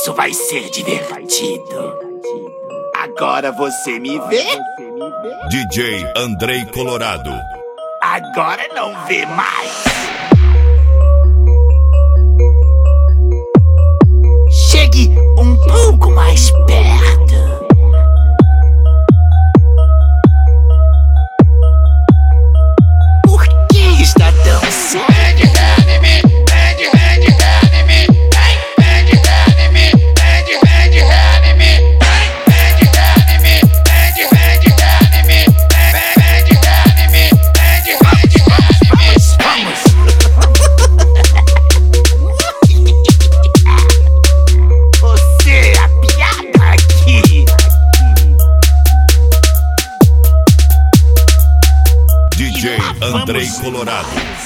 Isso vai ser divertido. Agora você me vê? DJ Andrei Colorado. Agora não vê mais. Chegue um pouco mais perto. Por que está tão sério? DJ Andrei Colorado.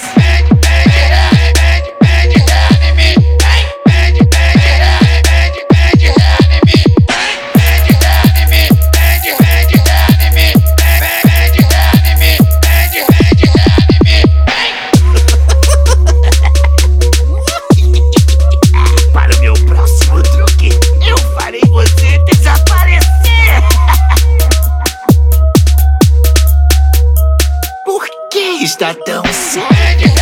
Para o meu próximo truque, eu farei você desaparecer. Por que está tão sério?